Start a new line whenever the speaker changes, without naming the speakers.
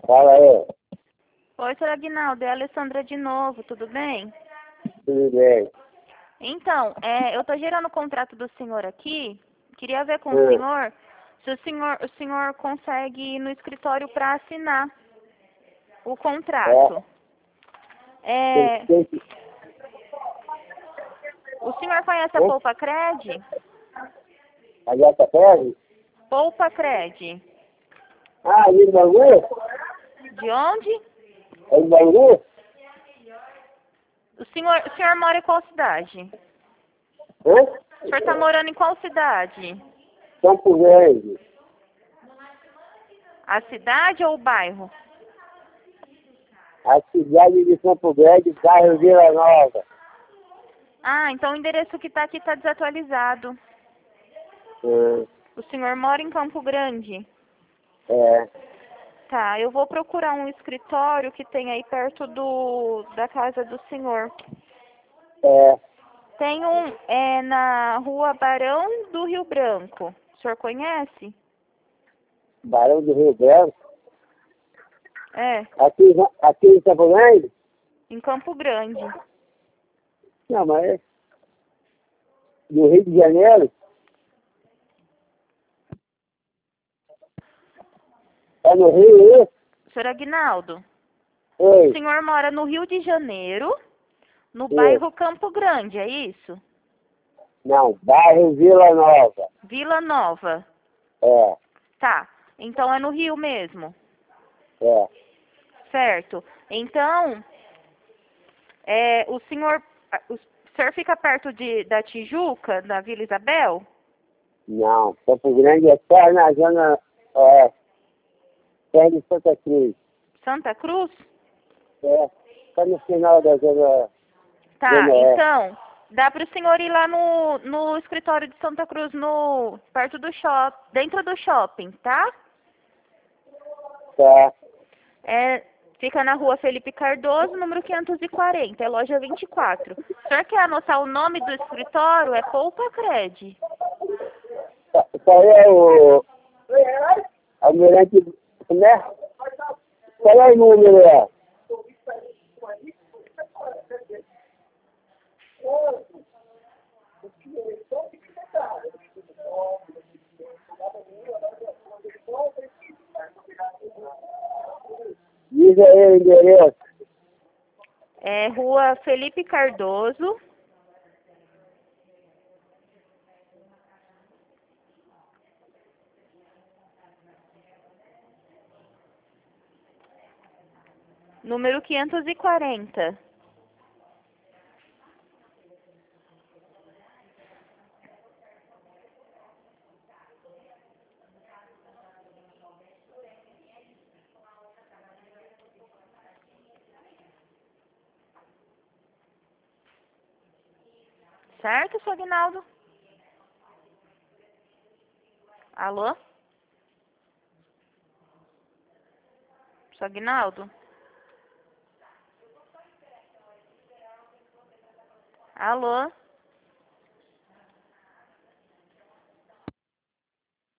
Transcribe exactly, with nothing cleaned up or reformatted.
Fala aí.
Oi, senhor Aguinaldo, é a Alessandra de novo, tudo bem?
Tudo bem?
Então, é, eu estou gerando o contrato do senhor aqui, queria ver com o
Hum.
senhor se o senhor, o senhor consegue ir no escritório para assinar o contrato. É,
Tem, tem,
o senhor conhece a
Hã?
Poupa Cred?
a Gata Pérez?
Poupa Cred.
Ah, ali no Bangu?
De onde?
É no Bangu?
O senhor, o senhor mora em qual cidade?
Hã?
O senhor está morando em qual cidade?
Campo Grande.
A cidade ou o bairro?
A cidade de Campo Grande, bairro Vila Nova.
Ah, então o endereço que está aqui está desatualizado.
Hum.
O senhor mora em Campo Grande?
É.
Tá, eu vou procurar um escritório que tem aí perto do da casa do senhor.
É.
Tem um é na Rua Barão do Rio Branco. O senhor conhece?
Barão do Rio Branco.
É,
Aqui, aqui em Campo Grande?
em Campo Grande.
Não, mas é do Rio de Janeiro. É no Rio, isso?
Senhor Aguinaldo, o
Oi.
senhor mora no Rio de Janeiro, no
Isso.
bairro Campo Grande, é isso?
Não, bairro Vila Nova.
Vila Nova.
É.
Tá, então é no Rio mesmo.
É.
Certo. Então, é, o senhor, o senhor fica perto de, da Tijuca, da Vila Isabel?
Não, Campo Grande é só na zona oeste, perto de Santa Cruz.
Santa Cruz?
É, só no final da zona,
Tá,
zona oeste.
então, dá para o senhor ir lá no, no escritório de Santa Cruz, no, perto do shopping, dentro do shopping, tá?
Tá.
É, fica na rua Felipe Cardoso, número quinhentos e quarenta, é loja vinte e quatro. O senhor quer anotar o nome do escritório? É Poupa Cred.
Qual é o almirante, né? Qual é o número, é? Diz aí o endereço.
É rua Felipe Cardoso, número quinhentos e quarenta. Certo, seu Aguinaldo? Alô? Seu Aguinaldo? Alô?